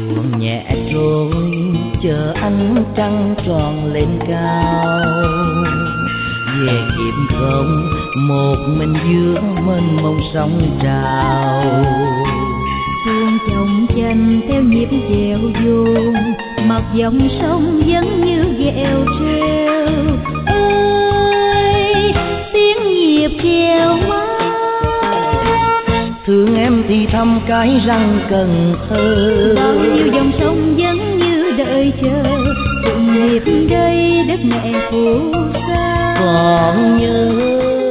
buồn nhẹ trôi chờ ánh trăng tròn lên cao. Về kịp không một mình giữa mênh mông sóng trào. Xuồng chồng chành theo nhịp chèo vuông, mặc dòng sông vẫn như ghẹo treo. Ơi tiếng nhịp chèo thương em thì thăm cái răng Cần Thơ. bao nhiêu dòng sông vẫn như đợi chờ, từng nhịp đây đất mẹ phù sa. Còn nhớ